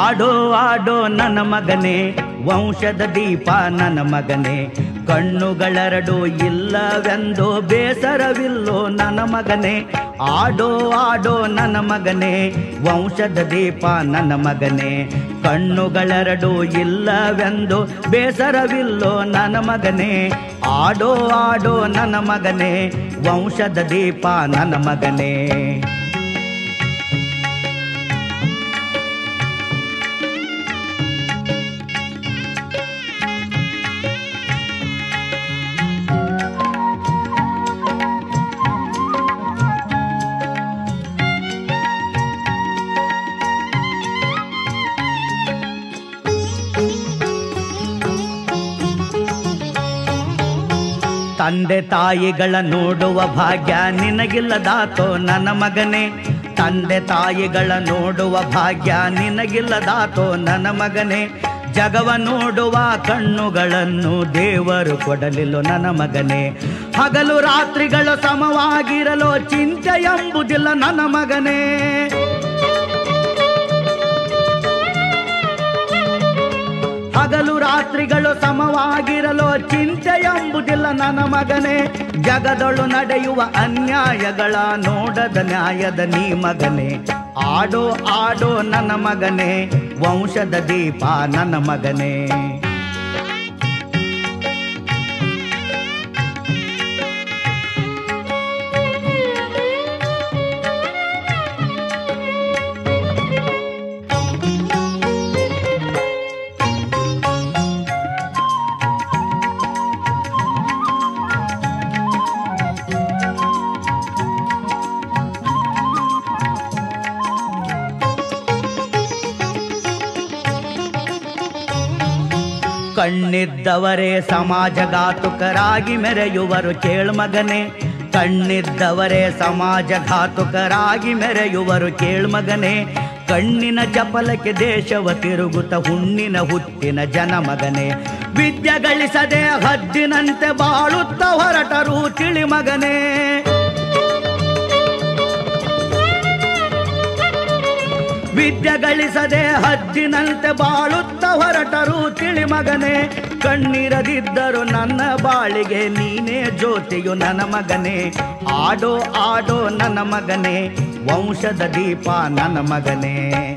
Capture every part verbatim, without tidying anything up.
ಆಡೋ ಆಡೋ ನನ್ನ ಮಗನೇ ವಂಶದ ದೀಪ ನನ್ನ ಮಗನೇ, ಕಣ್ಣುಗಳೆರಡು ಇಲ್ಲವೆಂದು ಬೇಸರವಿಲ್ಲೋ ನನ್ನ ಮಗನೇ. ಆಡೋ ಆಡೋ ನನ್ನ ಮಗನೇ ವಂಶದ ದೀಪ ನನ್ನ ಮಗನೇ, ಕಣ್ಣುಗಳೆರಡು ಇಲ್ಲವೆಂದು ಬೇಸರವಿಲ್ಲೋ ನನ್ನ ಮಗನೇ. ಆಡೋ ಆಡೋ ನನ್ನ ಮಗನೇ ವಂಶದ ದೀಪ ನನ್ನ ಮಗನೇ. ತಂದೆ ತಾಯಿಗಳ ನೋಡುವ ಭಾಗ್ಯ ನಿನಗಿಲ್ಲದಾತೋ ನನ್ನ ಮಗನೇ, ತಂದೆ ತಾಯಿಗಳ ನೋಡುವ ಭಾಗ್ಯ ನಿನಗಿಲ್ಲದಾತೋ ನನ್ನ ಮಗನೇ. ಜಗವ ನೋಡುವ ಕಣ್ಣುಗಳನ್ನು ದೇವರು ಕೊಡಲಿಲ್ಲೋ ನನ್ನ ಮಗನೇ, ಹಗಲು ರಾತ್ರಿಗಳು ಸಮವಾಗಿರಲು ಚಿಂತೆ ಎಂಬುದಿಲ್ಲ ನನ್ನ ಮಗನೇ. ಹಗಲು ರಾತ್ರಿಗಳು ಸಮವಾಗಿರಲು ಚಿಂತೆ ಎಂಬುದಿಲ್ಲ ನನ್ನ ಮಗನೇ. ಜಗದೊಳು ನಡೆಯುವ ಅನ್ಯಾಯಗಳ ನೋಡದ ನ್ಯಾಯದ ನೀ ಮಗನೇ. ಆಡೋ ಆಡೋ ನನ್ನ ಮಗನೇ ವಂಶದ ದೀಪ ನನ್ನ ಮಗನೇ. ಕಣ್ಣಿದ್ದವರೇ ಸಮಾಜಘಾತುಕರಾಗಿ ಮೆರೆಯುವರು ಕೇಳು ಮಗನೇ, ಕಣ್ಣಿದ್ದವರೇ ಸಮಾಜಘಾತುಕರಾಗಿ ಮೆರೆಯುವರು ಕೇಳು ಮಗನೇ. ಕಣ್ಣಿನ ಚಪಲಕ್ಕೆ ದೇಶವ ತಿರುಗುತ್ತ ಹುಣ್ಣಿನ ಹುಟ್ಟಿನ ಜನ ಮಗನೇ, ವಿದ್ಯೆ ಗಳಿಸದೆ ಹದ್ದಿನಂತೆ ಬಾಳುತ್ತ ಹೊರಟರು ತಿಳಿ ಮಗನೇ. ವಿದ್ಯೆ ಗಳಿಸದೆ ಹದ್ದಿನಂತೆ ಬಾಳುತ್ತ ಹೊರಟರು ತಿಳಿ ಮಗನೇ. ಕಣ್ಣಿರದಿದ್ದರು ನನ್ನ ಬಾಳಿಗೆ ನೀನೇ ಜ್ಯೋತಿಯು ನನ್ನ ಮಗನೇ. ಆಡೋ ಆಡೋ ನನ್ನ ಮಗನೇ ವಂಶದ ದೀಪ ನನ್ನ ಮಗನೇ.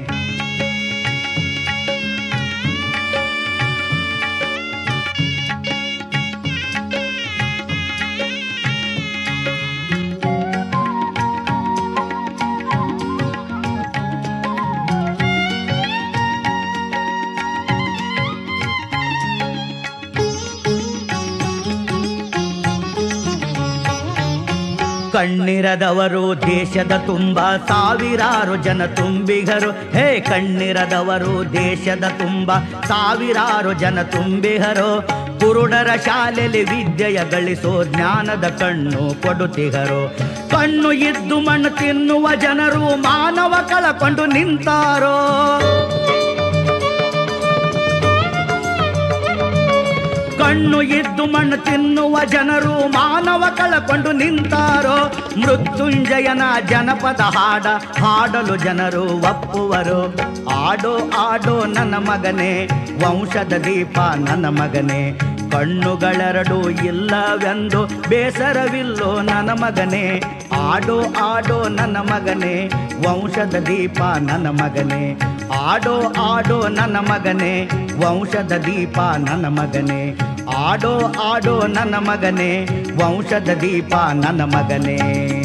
ಕಣ್ಣಿರದವರು ದೇಶದ ತುಂಬ ಸಾವಿರಾರು ಜನ ತುಂಬಿಗರು, ಹೇ ಕಣ್ಣಿರದವರು ದೇಶದ ತುಂಬ ಸಾವಿರಾರು ಜನ ತುಂಬಿಗರು. ಕುರುಡರ ಶಾಲೆಯಲ್ಲಿ ವಿದ್ಯೆಯ ಗಳಿಸೋ ಜ್ಞಾನದ ಕಣ್ಣು ಕೊಡುತ್ತಿಗರು. ಕಣ್ಣು ಇದ್ದು ಮಣ್ಣು ತಿನ್ನುವ ಜನರು ಮಾನವ ಕಳಕೊಂಡು ನಿಂತಾರೋ. ಕಣ್ಣು ಇದ್ದು ಮಣ್ಣು ತಿನ್ನುವ ಜನರು ಮಾನವ ಕಳಕೊಂಡು ನಿಂತಾರೋ. ಮೃತ್ಯುಂಜಯನ ಜನಪದ ಹಾಡ ಹಾಡಲು ಜನರು ಒಪ್ಪುವರು. ಆಡೋ ಆಡೋ ನನ್ನ ಮಗನೇ ವಂಶದ ದೀಪ ನನ್ನ ಮಗನೇ, ಕಣ್ಣುಗಳೆರಡು ಇಲ್ಲವೆಂದು ಬೇಸರವಿಲ್ಲೋ ನನ್ನ ಮಗನೇ. ಆಡೋ ಆಡೋ ನನ್ನ ಮಗನೇ ವಂಶದ ದೀಪ ನನ್ನ ಮಗನೇ. ಆಡೋ ಆಡೋ ನನ್ನ ಮಗನೇ ವಂಶದ ದೀಪ ನನ್ನ ಮಗನೇ. ಆಡೋ ಆಡೋ ನನ್ನ ಮಗನೇ ವಂಶದ ದೀಪ ನನ್ನ ಮಗನೇ.